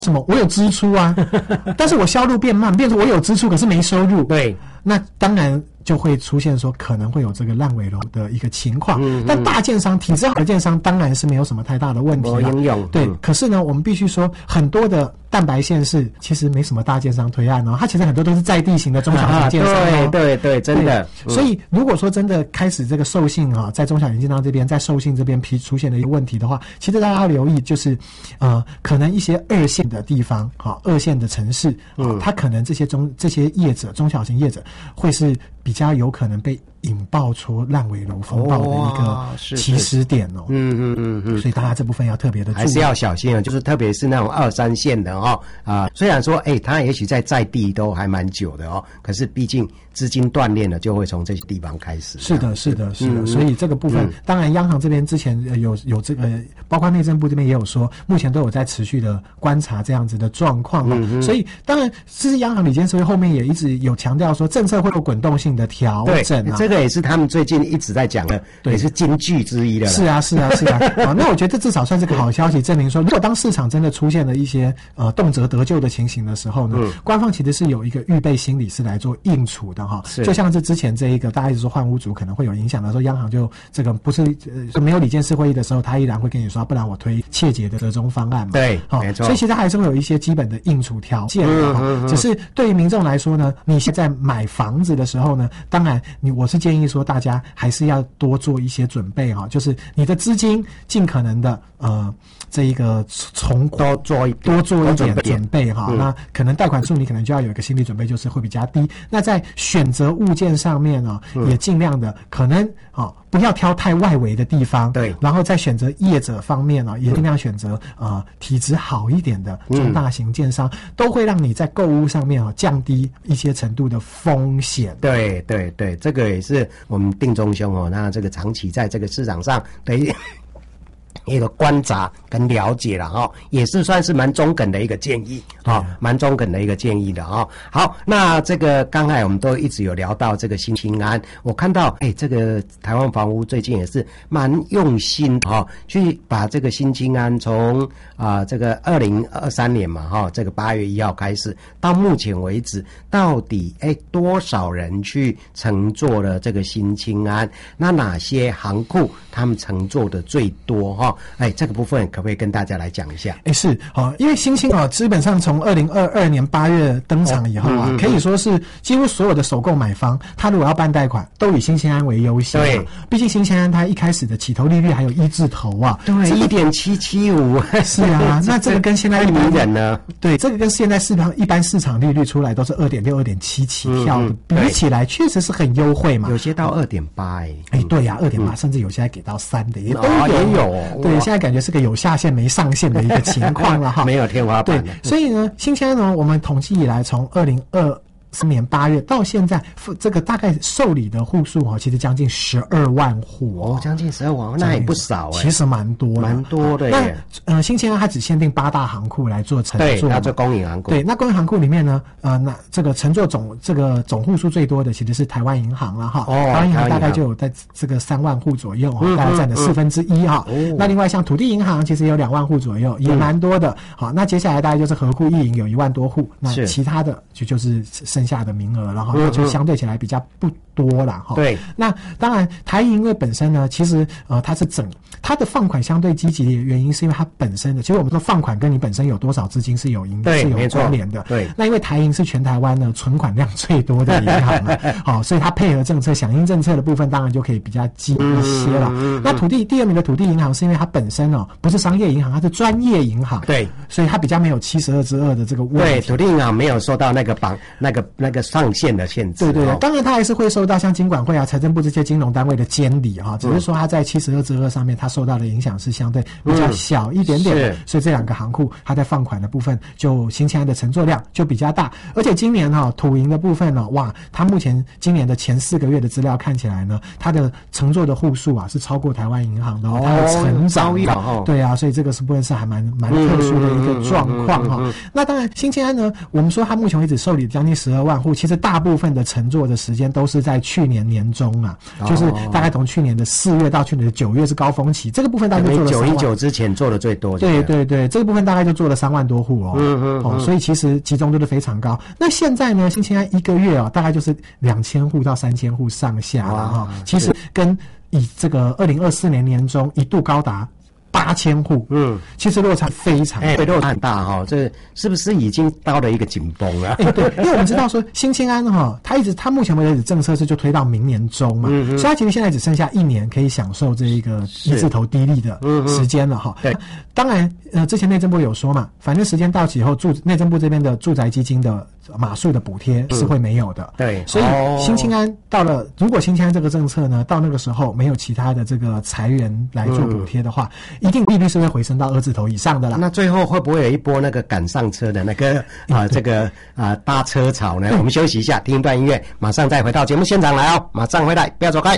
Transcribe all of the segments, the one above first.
什么？我有支出啊，但是我销路变慢，变成我有支出可是没收入。 对， 那当然就会出现说可能会有这个烂尾楼的一个情况。但大建商体质好的建商当然是没有什么太大的问题了。对，可是呢，我们必须说很多的蛋白县市其实没什么大建商推案哦，它其实很多都是在地型的中小型建商哦。 对，真的。 所以如果说真的开始这个授信啊，在中小型建商这边，在授信这边出现了一个问题的话，其实大家要留意，就是可能一些二线的地方二线的城市它可能这些业者中小型业者会是比较有可能被引爆出烂尾楼风暴的一个起始点哦。所以大家这部分要特别的注意， 还是要小心啊。就是特别是那种2、3线的虽然说它也许在地都还蛮久的可是毕竟资金断裂了，就会从这些地方开始。 是的。所以这个部分，当然央行这边之前有这个，包括内政部这边也有说，目前都有在持续的观察这样子的状况所以当然，这是央行理监事会后面也一直有强调说，政策会有滚动性的调整这个也是他们最近一直在讲的，也是金句之一的。 是啊。那我觉得这至少算是个好消息，证明说，如果当市场真的出现了一些动辄得咎的情形的时候呢，官方其实是有一个预备心理是来做应处的就像是之前这一个大家一直说换屋族可能会有影响的时候，央行就这个不是没有理监事会议的时候，他依然会跟你说，不然我推切结的折中方案嘛。 对，没错。 所以其实还是会有一些基本的应处条件只是对于民众来说呢，你现在买房子的时候呢，当然我是建议说大家还是要多做一些准备就是你的资金尽可能的这一个多做一点准备那可能贷款数你可能就要有一个心理准备，就是会比较低。那在选择物件上面也尽量的可能不要挑太外围的地方。 对， 然后在选择业者方面也尽量选择体质好一点的中大型建商，都会让你在购物上面降低一些程度的风险。 对，这个也是我们定中兄那这个长期在这个市场上的一个观察跟了解了也是算是蛮中肯的一个建议蛮中肯的一个建议的好，那这个刚才我们都一直有聊到这个新青安，我看到这个台湾房屋最近也是蛮用心去把这个新青安从这个2023年嘛这个8月1号开始到目前为止，到底多少人去乘坐了这个新青安？那哪些行库他们乘坐的最多这个部分可不可以跟大家来讲一下？ 是因为新青基本上从2022年8月登场以后可以说是几乎所有的首购买方，他如果要办贷款，都以新青安为优先。对，毕竟新青安它一开始的起头利率还有1字头对，1.775 是啊，那这个跟现在一般人呢？ 对，这个跟现在一般市场利率出来都是2.6、2.7起跳的，比起来确实是很优惠嘛。 有些到2.8 对呀，2.8甚至有些还给到3的也都有。对，现在感觉是个有下限没上限的一个情况了没有天花板。 对，所以呢，新青安呢，我们统计以来，从2023年8月到现在，这个大概受理的户数其实将近12万户将近12万，那也不少其实蛮多的耶。 那新青安它只限定8大行库来做乘坐， 对，它做公营行库。 对，那公营行库里面呢，那这个乘坐总户数最多的其实是台湾银行了台湾银行大概就有在这个3万户左右大概占了1/4那另外像土地银行其实有2万户左右，也蛮多的。那接下来大概就是合库一银有1万多户，那其他的就是剩下的名额了那就相对起来比较不多啦对， 那当然台银因为本身呢，其实它的放款相对积极的原因是因为它本身的，其实我们说放款跟你本身有多少资金是有关联的。 对， 那因为台银是全台湾呢存款量最多的银行了所以它配合政策响应政策的部分当然就可以比较积一些了。那第二名的土地银行是因为它本身不是商业银行，它是专业银行。 对， 所以它比较没有72之2的这个问题。 对，土地银行没有受到那个上限的限制。 对，当然它还是会受到像金管会财政部这些金融单位的监理只是说它在72之2上面它受到的影响是相对比较小一点点的所以这2个行库它在放款的部分就新青安的乘坐量就比较大。而且今年土银的部分哇，它目前今年的前4个月的资料看起来呢，它的乘坐的户数是超过台湾银行的它的成长对啊，所以这个是部分是还蛮特殊的一个状况那当然新青安呢，我们说它目前为止受理将近12万户，其实大部分的乘坐的时间都是在在去年年中啊，就是大概从去年的4月到去年的9月是高峰期，这个部分大概就做了 919之前做的最多。 对对对，这个部分大概就做了3万多户哦。所以其实集中度是非常高。那现在呢，新青安1个月哦，大概就是2000户到3000户上下了哈。其实跟以这个2024年年中一度高达8000户，其实落差非常大， 落差很大哈。这是不是已经到了一个紧绷了？ 对，因为我们知道说新青安哈，它目前为止政策是就推到明年中嘛，所以它其实现在只剩下1年可以享受这一个一字头低利的时间了哈。对，当然之前内政部有说嘛，反正时间到期以后，内政部这边的住宅基金的码数的补贴是会没有的。 对， 所以新青安到了，如果新青安这个政策呢，到那个时候没有其他的这个财源来做补贴的话，一定利率是会回升到2字头以上的啦。 那最后会不会有一波那个赶上车的那个这个搭车潮呢？我们休息一下，听一段音乐，马上再回到节目现场来哦，马上回来，不要走开。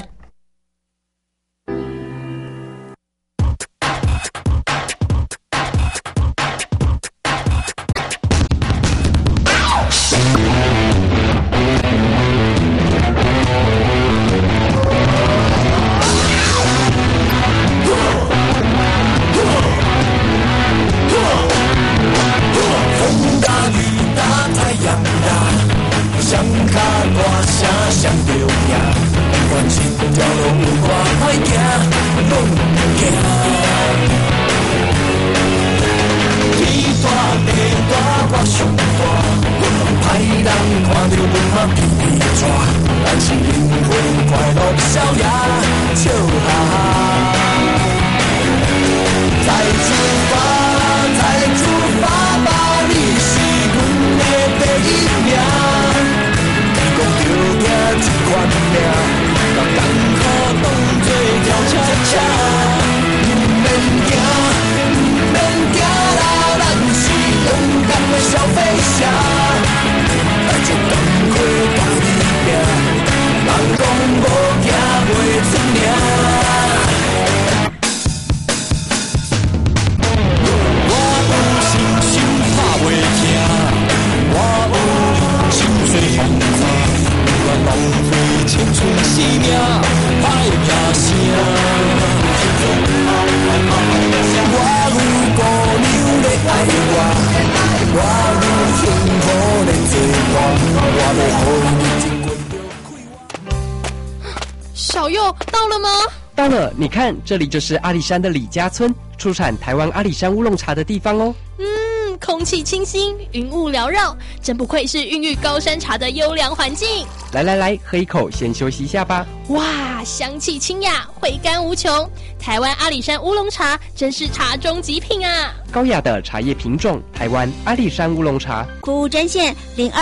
小佑到了吗？ 到了，你看，这里就是阿里山的李家村，出产台湾阿里山乌龙茶的地方哦。 空气清新，云雾缭绕，真不愧是孕育高山茶的优良环境。 来，喝一口，先休息一下吧。 哇，香气清雅，回甘无穷。台湾阿里山乌龙茶真是茶中极品啊！ 高雅的茶叶品种，台湾阿里山乌龙茶。 服务专线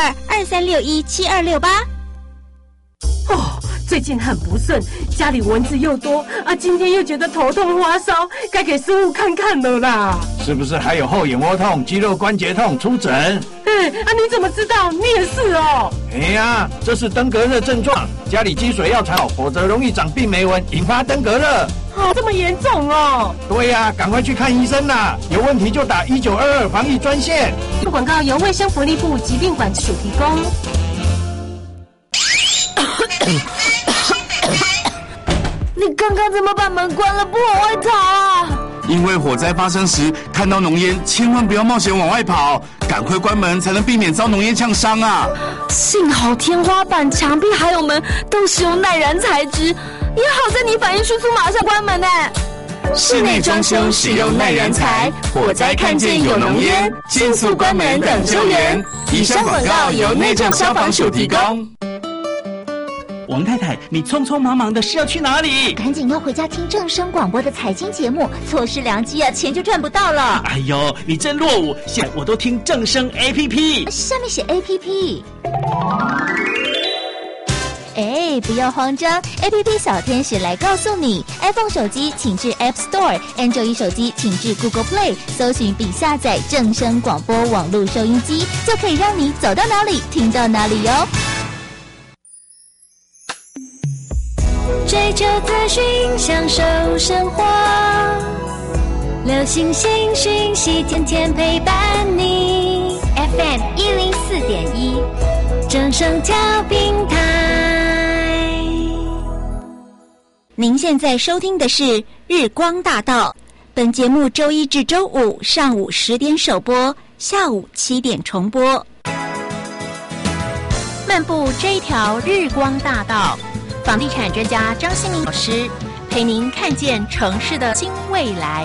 0223617268。 最近很不顺，家里蚊子又多啊，今天又觉得头痛发烧，该给师傅看看了啦。 是不是还有后眼窝痛、肌肉关节痛？出诊。 你怎么知道？你也是哦。 这是登革热症状，家里积水要常好，否则容易长病媒蚊，引发登革热。 这么严重哦。 对赶快去看医生啦！有问题就打1922防疫专线。 广告由卫生福利部疾病管制署提供。 你刚刚怎么把门关了不往外逃啊？ 因为火灾发生时看到浓烟，千万不要冒险往外跑，赶快关门才能避免遭浓烟呛伤啊！ 幸好天花板、墙壁还有门都使用耐燃材质，也好在你反应迅速，马上关门呢。 室内装修使用耐燃材，火灾看见有浓烟，迅速关门等救援。以上广告由内政消防署提供。 王太太，你匆匆忙忙的是要去哪里？ 赶紧要回家听正声广播的财经节目，错失良机啊，钱就赚不到了。 哎呦，你真落伍！现在我都听正声 APP， 下面写 APP。不要慌张 ，APP 小天使来告诉你 ，iPhone 手机请至 App Store，Android 手机请至 Google Play， 搜寻并下载正声广播网络收音机，就可以让你走到哪里听到哪里哟。 追求资讯，享受生活，流行新讯息，天天陪伴你。FM 104.1，正声调频台。 您现在收听的是日光大道，本节目周一至周五上午10点首播，下午7点重播。 漫步这一条日光大道，房地产专家张新民老师陪您看见城市的新未来。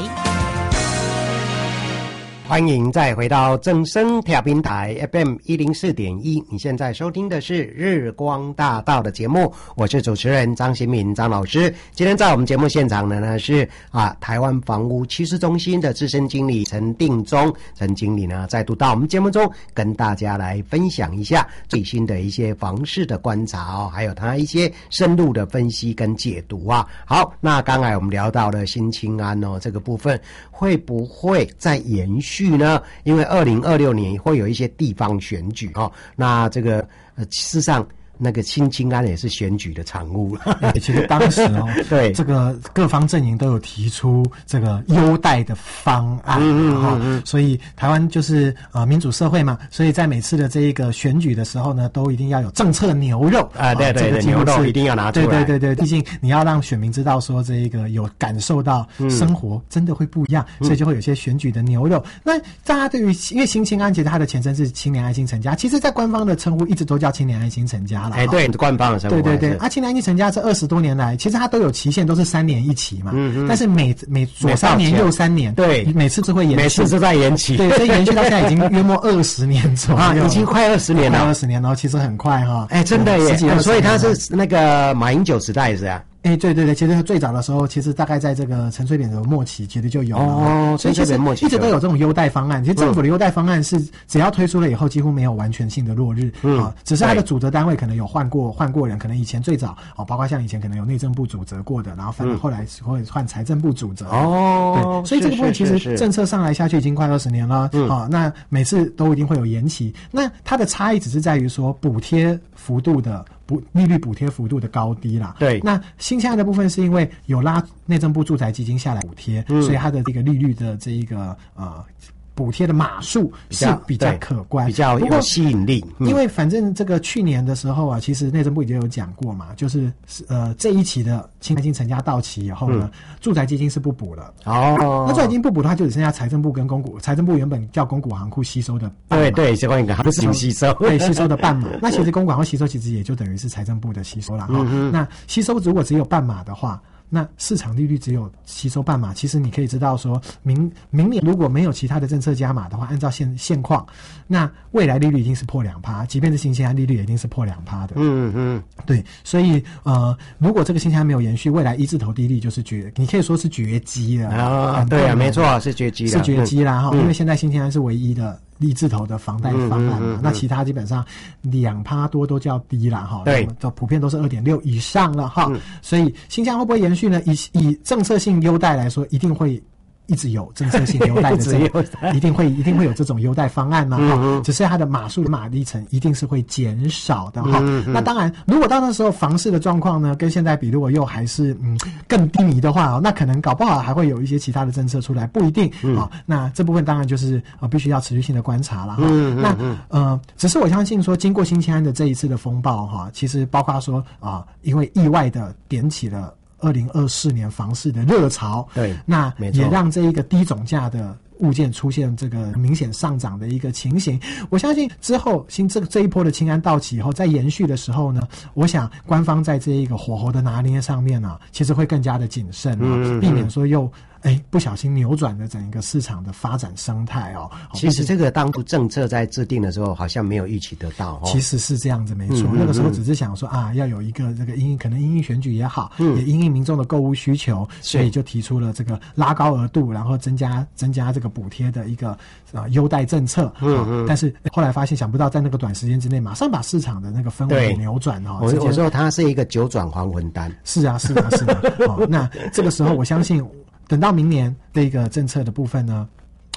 欢迎再回到正声调频台 FM 104.1，你现在收听的是日光大道的节目，我是主持人张新民张老师。今天在我们节目现场的呢是台湾房屋趋势中心的资深经理陈定中，陈经理呢再度到我们节目中跟大家来分享一下最新的一些房市的观察还有他一些深入的分析跟解读啊。好，那刚才我们聊到了新青安这个部分会不会再延续呢？因为2026年会有一些地方选举那这个事实上那个新青安也是选举的产物其实当时对这个各方阵营都有提出这个优待的方案所以台湾就是民主社会嘛，所以在每次的这一个选举的时候呢，都一定要有政策牛肉对对对，牛肉一定要拿出来， 对对对对，毕竟你要让选民知道说这一个有感受到生活真的会不一样所以就会有些选举的牛肉那大家对于因为新青安其实它的前身是青年安心成家，其实在官方的称呼一直都叫青年安心成家对，官方的称呼对对对青年安心成家这20多年来其实它都有期限，都是3年一期嘛但是每左3年右3年，对，每次是会延续， 每次是在延期， 对，所以延续到现在已经约莫20年左右已经快20年了 ，20年了，其实很快真的耶所以它是那个马英九时代是啊对对对，其实最早的时候，其实大概在这个陈水扁的末期，其实就有了所以其实一直都有这种优待方案。其实政府的优待方案是只要推出了以后，几乎没有完全性的落日只是它的主责单位可能有换过人，可能以前最早包括像以前可能有内政部主责过的，然后反正后来会换财政部主责对，所以这个部分其实政策上来下去已经快20年了那每次都一定会有延期。那它的差异只是在于说补贴幅度的利率补贴幅度的高低啦。 对， 那新青安的部分是因为有拉内政部住宅基金下来补贴所以它的这个利率的这一个补贴的码数是比较可观， 比较有吸引力因为反正这个去年的时候其实内政部已经有讲过嘛，就是这一期的青安心成家到期以后呢住宅基金是不补了那住宅基金不补的话就只剩下财政部跟公股，财政部原本叫公股行库吸收的半码， 对这块应该还是吸收对吸收的半码那其实公股行库吸收其实也就等于是财政部的吸收了那吸收如果只有半码的话，那市场利率只有吸收半码，其实你可以知道说明年如果没有其他的政策加码的话，按照现况，那未来利率一定是破2%，即便是新青安利率也一定是破2%的。对，所以如果这个新青安没有延续，未来1字头低利就是你可以说是绝迹了对没错，是绝迹了， 是绝迹啦因为现在新青安是唯一的1字头的房贷方案嘛那其他基本上2%多都叫低啦对， 普遍都是2.6以上了所以新青安会不会延续呢？以政策性优待来说，一定会一直有政策性优待的一定会有这种优待方案只是它的码数的码历程一定是会减少的那当然如果到那时候房市的状况呢跟现在比如果又还是更低迷的话那可能搞不好还会有一些其他的政策出来，不一定那这部分当然就是必须要持续性的观察了那只是我相信说经过新青安的这一次的风暴其实包括说因为意外的点起了2024年房市的热潮， 对， 那也让这一个低总价的物件出现这个明显上涨的一个情形。我相信之后这一波的青安到期以后，在延续的时候呢，我想官方在这一个火候的拿捏上面其实会更加的谨慎避免说又不小心扭转了整一个市场的发展生态其实这个当初政策在制定的时候好像没有预期得到其实是这样子没错那个时候只是想说要有一个这个可能因应选举也好也因应民众的购物需求所以就提出了这个拉高额度然后增加这个补贴的一个优待政策但是后来发现想不到在那个短时间之内马上把市场的那个氛围扭转我说它是一个九转还魂丹是啊那这个时候我相信等到明年的一个政策的部分呢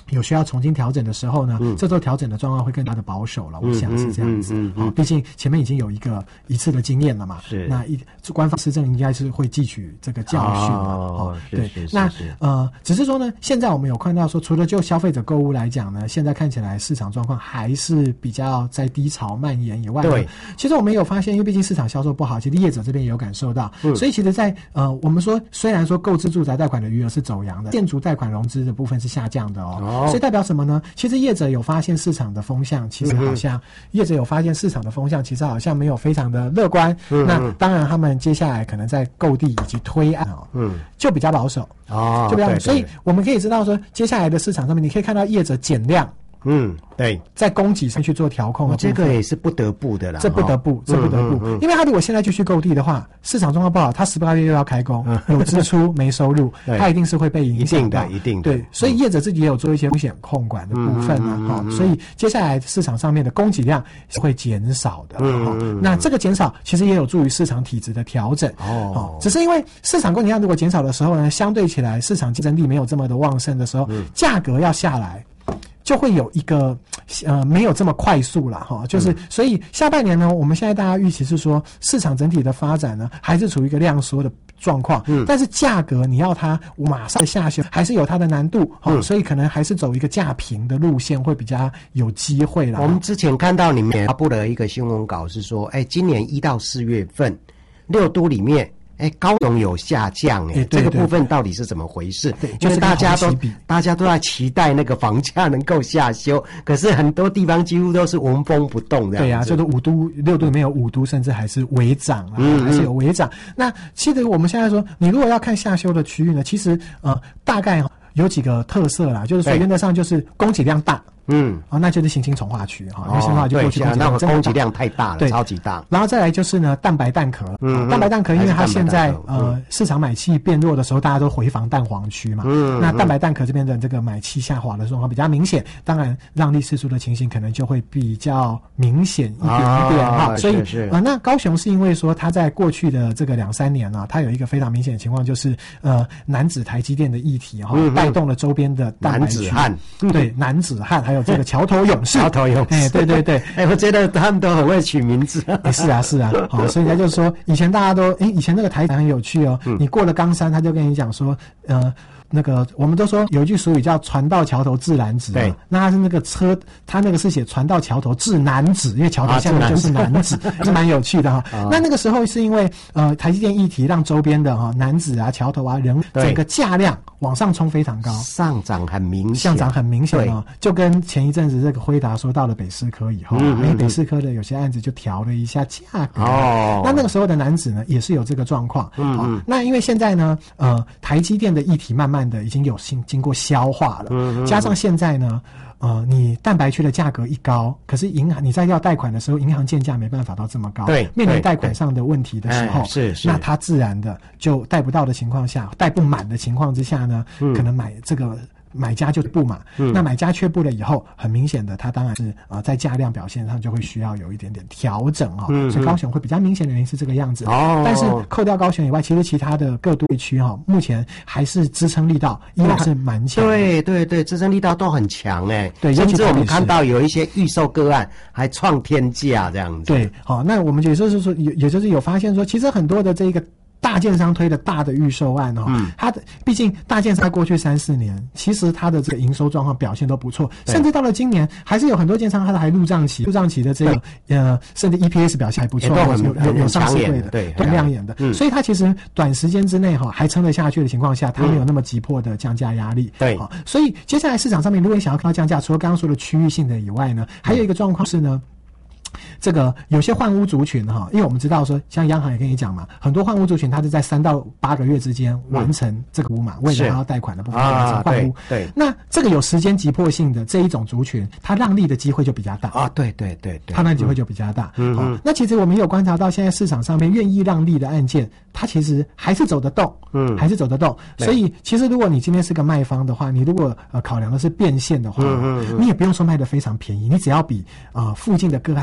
有需要重新调整的时候呢，这时候调整的状况会更加的保守了，我想是这样子。毕竟前面已经有一次的经验了嘛， 是那官方施政应该是会汲取这个教训的。对，那只是说呢，现在我们有看到说，除了就消费者购物来讲呢，现在看起来市场状况还是比较在低潮蔓延以外呢， 对， 其实我们有发现，因为毕竟市场销售不好，其实业者这边也有感受到，所以其实在我们说，虽然说购置住宅贷款的余额是走扬的，建筑贷款融资的部分是下降的所以代表什么呢？其实业者有发现市场的风向，其实好像业者有发现市场的风向，其实好像没有非常的乐观。那当然，他们接下来可能在购地以及推案就比较保守就比较保守。所以我们可以知道说，接下来的市场上面，你可以看到业者减量。 对， 在供给上去做调控这个也是不得不的啦。 这不得不，因为他如果现在继续购地的话，市场状况不好，他18个月又要开工，有支出没收入，他一定是会被影响的， 一定的。 对，所以业者自己也有做一些风险控管的部分所以接下来市场上面的供给量是会减少的那这个减少其实也有助于市场体质的调整只是因为市场供给量如果减少的时候呢，相对起来市场竞争力没有这么的旺盛的时候，价格要下来。就会有一个没有这么快速了就是所以下半年呢，我们现在大家预期是说市场整体的发展呢还是处于一个量缩的状况，但是价格你要它马上下修还是有它的难度所以可能还是走一个价平的路线会比较有机会啦。 我们之前看到你们发布了一个新闻稿是说，今年1到4月份6都里面高雄有下降这个部分到底是怎么回事？就是大家都在期待那个房价能够下修，可是很多地方几乎都是纹风不动的。 对啊，就是5都6都里面有5都甚至还是微涨还是有微涨。那其实我们现在说，你如果要看下修的区域呢，其实大概有几个特色啦，就是说原则上就是供给量大。那就是新兴重化区因为新化就过去那个供给量太大了， 对， 超级大。 然后再来就是呢，蛋白蛋壳蛋白蛋壳因为它现在市场买气变弱的时候，大家都回防蛋黄区嘛那蛋白蛋壳这边的这个买气下滑的状况比较明显，当然让利释出的情形可能就会比较明显一点点所以那高雄是因为说它在过去的这个2-3年它有一个非常明显的情况，就是楠梓台积电的议题带动了周边的蛋白区，对，楠梓汉还有这个桥头勇士对我觉得他们都很会取名字是啊所以人家就说以前大家都以前那个台很有趣你过了冈山他就跟你讲说那个我们都说有一句俗语叫船到桥头自然直对， 那他是那个车，他那个是写船到桥头自南直，因为桥头下面就是南直是蛮有趣的那个时候是因为台积电议题让周边的南直桥头人整个价量往上冲非常高， 上涨很明显就跟前一阵子这个辉达说到了北士科以后北士科的有些案子就调了一下价格那个时候的楠梓呢也是有这个状况那因为现在呢台积电的议题慢慢的已经有经过消化了加上现在呢你蛋白区的价格一高，可是银行你在要贷款的时候，银行建价没办法到这么高， 对， 面临贷款上的问题的时候，那它自然的就贷不到的情况下，贷不满的情况之下呢，可能买家就不嘛那买家却步了以后，很明显的它当然是在价量表现上就会需要有一点点调整所以高雄会比较明显的原因是这个样子但是扣掉高雄以外，其实其他的各都会区目前还是支撑力道依然是蛮强的， 对，支撑力道都很强对， 甚至我们看到有一些预售个案还创天价这样子， 对，那我们也就是说也就是有发现说，其实很多的这个大建商推的大的预售案它的毕竟大建商在过去3-4年，其实它的这个营收状况表现都不错，甚至到了今年还是有很多建商它还入账期的这个甚至 EPS 表现还不错，有上市柜的，对，很亮眼的，所以它其实短时间之内还撑得下去的情况下，它没有那么急迫的降价压力， 对， 所以接下来市场上面如果你想要看到降价，除了刚刚说的区域性的以外呢，还有一个状况是呢。这个有些换屋族群因为我们知道说，像央行也跟你讲嘛，很多换屋族群它是在3到8个月之间完成这个屋嘛，为了要贷款的部分完成换屋。 对， 那这个有时间急迫性的这一种族群，它让利的机会就比较大对， 它那机会就比较大。那其实我们有观察到，现在市场上面愿意让利的案件，它其实还是走得动，还是走得动。所以其实如果你今天是个卖方的话，你如果考量的是变现的话，你也不用说卖得非常便宜，你只要比附近的个案卖便宜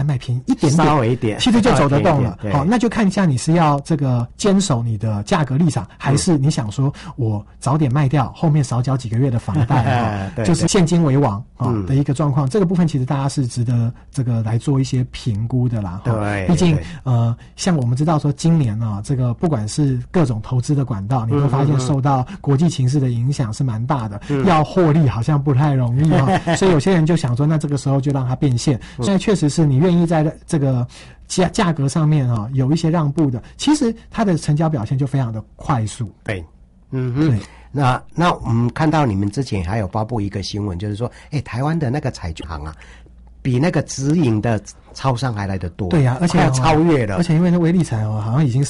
一点点， 稍微一点， 其实就走得动了。 好， 那就看一下你是要这个坚守你的价格立场，还是你想说我早点卖掉，后面少缴几个月的房贷就是现金为王的一个状况。这个部分其实大家是值得这个来做一些评估的啦。 对， 毕竟像我们知道说今年这个不管是各种投资的管道，你会发现受到国际情势的影响是蛮大的，要获利好像不太容易所以有些人就想说，那这个时候就让它变现。现在确实是你愿意在这个价格上面有一些让步的，其实它的成交表现就非常的快速。 对，对。那我们看到你们之前还有发布一个新闻，就是说，台湾的那个彩券行啊，比那个直营的超商还来得多。 对呀，而且要超越了。 而且因为那威力彩好像已经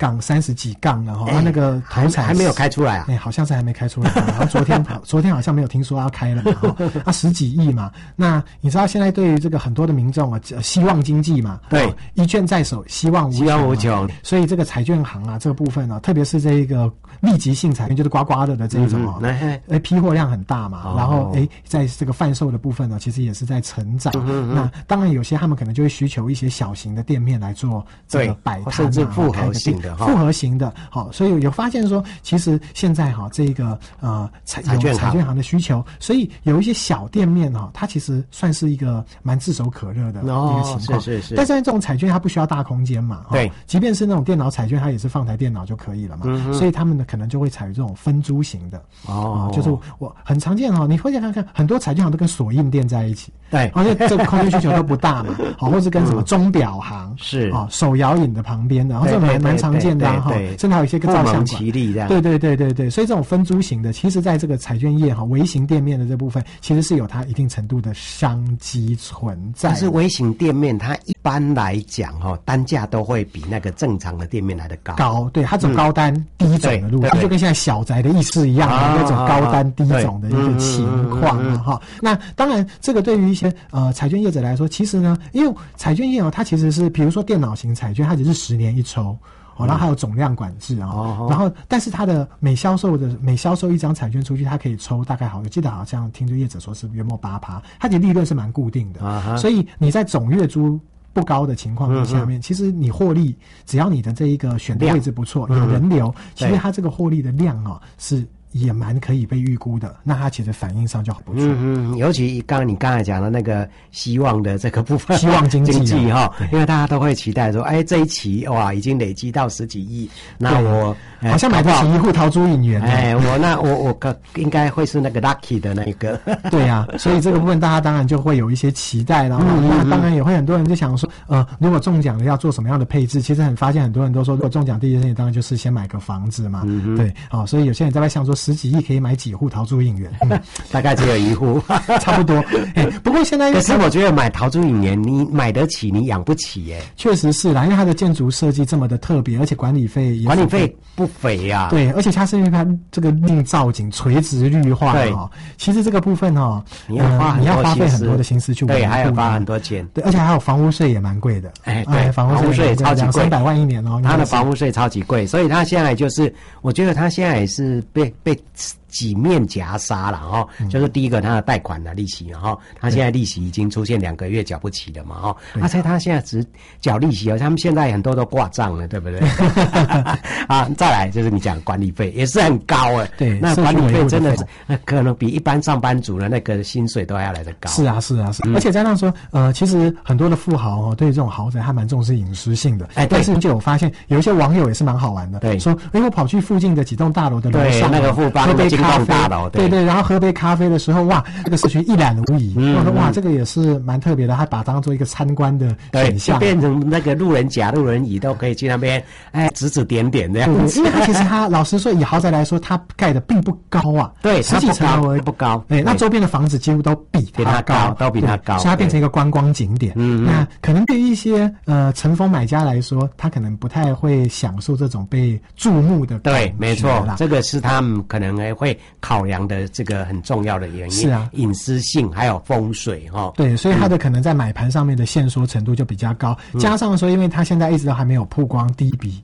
30几杠了它那个头彩还没有开出来啊？ 好像是还没开出来。然后昨天好像没有听说要开了嘛10几亿嘛。那你知道现在对于这个很多的民众希望经济嘛， 对， 一券在手，希望无穷。所以这个彩券行这个部分特别是这一个立即性彩券，就是刮刮的这一种批货量很大嘛，然后在这个贩售的部分其实也是在成长。那当然有些他们可能就会需求一些小型的店面来做这个摆摊， 甚至复合型的好，所以有发现说，其实现在这个彩券行的需求，所以有一些小店面它其实算是一个蛮炙手可热的一个情况。 是。 但是这种彩券它不需要大空间嘛， 对， 即便是那种电脑彩券，它也是放台电脑就可以了嘛，所以他们呢可能就会采取这种分租型的就是我很常见你会看看很多彩券行都跟锁印店在一起， 对， 而且这个空间需求都不大嘛，或是跟什么钟表行是手摇饮的旁边的，然后这蛮常见的甚至还有一些个照相馆， 齐力这样。 对，所以这种分租型的，其实在这个彩券业微型店面的这部分，其实是有它一定程度的商机存在。 但是微型店面它一般来讲单价都会比那个正常的店面来的高， 对，它走高单低总的路线，就跟现在小宅的意思一样那种高单低总的一个情况那当然这个对于一些彩券业者来说，其实呢，因为彩券业它其实是比如说电脑型彩券，它只是10年一抽然后还有总量管制然后但是它的每销售一张彩券出去，它可以抽大概我记得好像听这业者说是约莫8%，它的利润是蛮固定的所以你在总月租不高的情况下面，其实你获利，只要你的这一个选的位置不错，有人流，其实它这个获利的量是也蛮可以被预估的，那它其实反应上就很不错。 尤其你刚才讲的那个希望的这个部分， 希望经济因为大家都会期待说，这一期已经累积到10几亿，那我好像买得起一户陶朱隐园。 我应该会是那个 lucky 的那个。 对呀，所以这个部分大家当然就会有一些期待，然后那当然也会很多人就想说，如果中奖了要做什么样的配置？其实发现很多人都说，如果中奖第一件事情当然就是先买个房子嘛。对，所以有些人在想说10几亿可以买几户陶朱隐园？ 大概只有1户， 差不多。不过现在可是我觉得买陶朱隐园，你买得起，你养不起耶。 确实是啦，因为它的建筑设计这么的特别，而且管理费不菲呀。 对，而且它是因为它这个令造景垂直绿化其实这个部分你要花费很多的心思去维护， 对，还要花很多钱。 对，而且还有房屋税也蛮贵的。 对，房屋税超级贵 ，200-300万1年它的房屋税超级贵，所以它现在就是，我觉得它现在也是被几面夹杀了就是第一个它的贷款的利息，它现在利息已经出现2个月缴不起了嘛而且它现在只缴利息他们现在很多都挂账了，对不对？再来就是你讲管理费也是很高对， 那管理费真的是可能比一般上班族的那个薪水都要来得高。 是啊，而且加上说其实很多的富豪对于这种豪宅他蛮重视隐私性的。但是就有发现有一些网友也是蛮好玩的， 对， 说我跑去附近的几栋大楼的楼上那个富邦喝杯咖啡， 大楼对，然后喝杯咖啡的时候，哇，这个社区一览无遗。我说哇，这个也是蛮特别的，他把它当做一个参观的选项， 变成那个路人甲、路人乙都可以去那边指指点点这样子。 因为它其实它老实说，以豪宅来说，它盖的并不高啊， 对 ，10几层楼不高。 对，那周边的房子几乎都比它高， 都比它高， 所以它变成一个观光景点。那可能对于一些成风买家来说，他可能不太会享受这种被注目的感觉。 对，没错，这个是他们可能会考量的这个很重要的原因。 是啊， 隐私性还有风水对，所以它的可能在买盘上面的限缩程度就比较高，加上说因为它现在一直都还没有曝光第一笔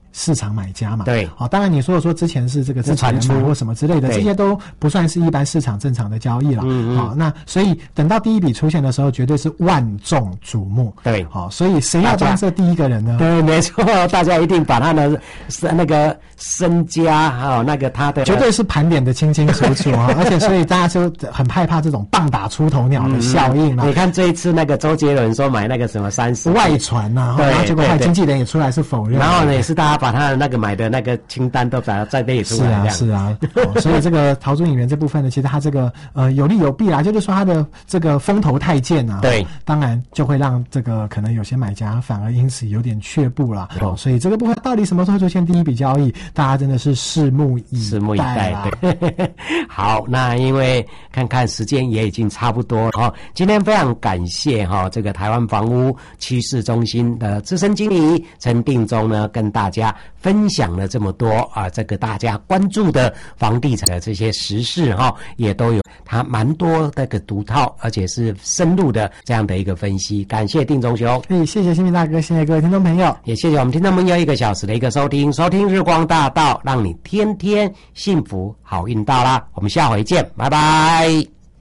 市场买家嘛。 对， 当然你说之前是这个自传出或什么之类的，这些都不算是一般市场正常的交易了。那所以等到第一笔出现的时候，绝对是万众瞩目。 对， 所以谁要当这第一个人呢？ 对，没错，大家一定把他的那个身家那个他的绝对是盘点的清清楚楚而且所以大家就很害怕这种棒打出头鸟的效应你看这一次那个周杰伦说买那个什么30 外传然后结果经纪人也出来是否认， 然后呢也是大家把他的那个买的那个清单都把它再列出来。 是啊所以这个逃出影园这部分呢，其实他这个有利有弊啦，就是说他的这个风头太健啊， 对， 当然就会让这个可能有些买家反而因此有点却步啦。所以这个部分到底什么时候出现第一笔交易，大家真的是拭目以待啦。 对好，那因为看时间也已经差不多今天非常感谢这个台湾房屋趋势中心的资深经理陈定中呢，跟大家分享了这么多这个大家关注的房地产的这些时事也都有他蛮多的个独套而且是深入的这样的一个分析。感谢定中兄， 谢谢新民大哥，谢谢各位听众朋友， 也谢谢我们听众朋友1个小时的一个收听日光大道，让你天天幸福好运到啦。我们下回见，拜拜。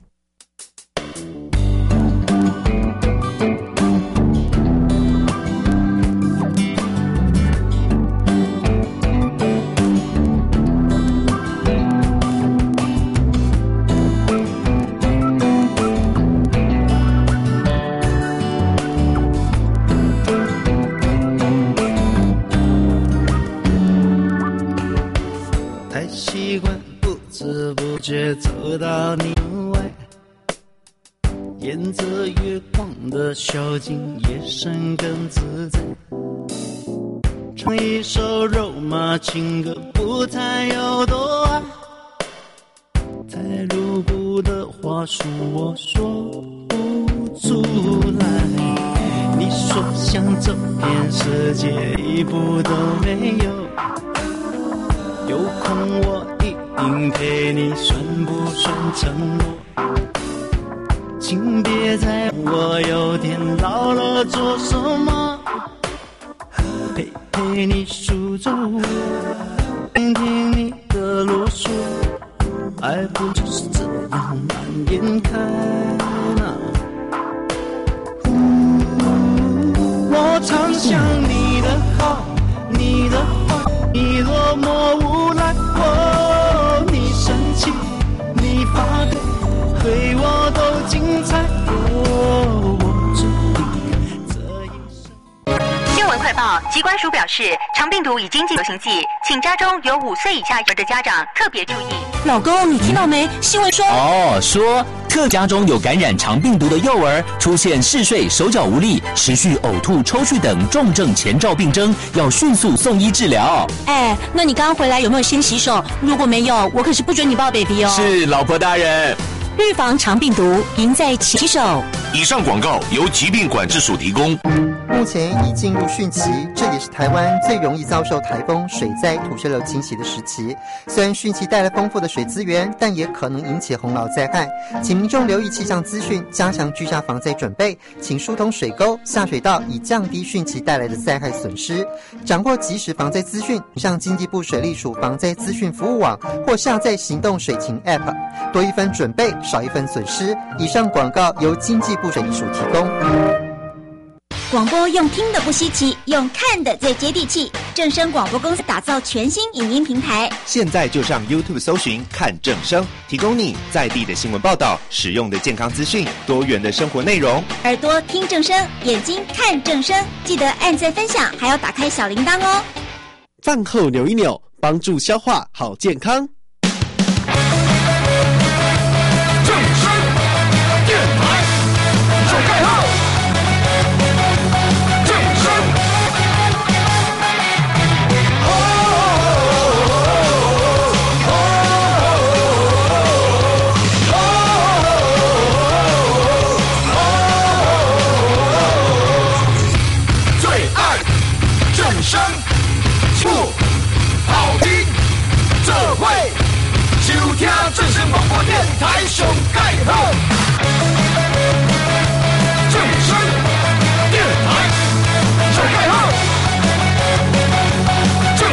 走到你外，沿着月光的小径，夜深更自在。唱一首肉麻情歌，不谈有多爱。太露骨的话术我说不出来。你说想走遍世界一步都没有，有空我陪你，算不算承诺？请别在我有点老了做什么，陪你数着我，听听你的啰嗦，爱不就是这样蔓延开呢？我常想你的好，你的坏，你多么无赖。生气，你发给对我都精彩。我注定这一生。 新闻快报：疾管署表示，肠病毒已经进流行季，请家中有5岁以下的家长特别注意。 老公，你听到没？新闻说说家中有感染肠病毒的幼儿出现嗜睡、手脚无力、持续呕吐、抽搐等重症前兆病征，要迅速送医治疗。 那你刚刚回来有没有先洗手？如果没有，我可是不准你抱 baby 哦。 是，老婆大人。 预防肠病毒，赢在勤洗手。 以上广告由疾病管制署提供。 目前已进入汛期，这也是台湾最容易遭受台风、水灾、土石流侵袭的时期。虽然汛期带来丰富的水资源，但也可能引起洪涝灾害，请民众留意气象资讯，加强居家防灾准备，请疏通水沟、下水道，以降低汛期带来的灾害损失。掌握即时防灾资讯，上经济部水利署防灾资讯服务网或下载行动水情 App， 多一分准备，少一分损失。以上广告由经济部水利署提供。 广播用听的不稀奇，用看的最接地气。正声广播公司打造全新影音平台， 现在就上 YouTube 搜寻看正声，提供你在地的新闻报道、实用的健康资讯、多元的生活内容。 耳朵听正声，眼睛看正声，记得按赞分享，还要打开小铃铛哦。 饭后扭一扭，帮助消化好健康。 正声电台手盖号。声不好听，这回收听正声广播电台上盖好。正声电台上盖好。正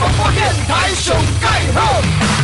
广播电台上盖好。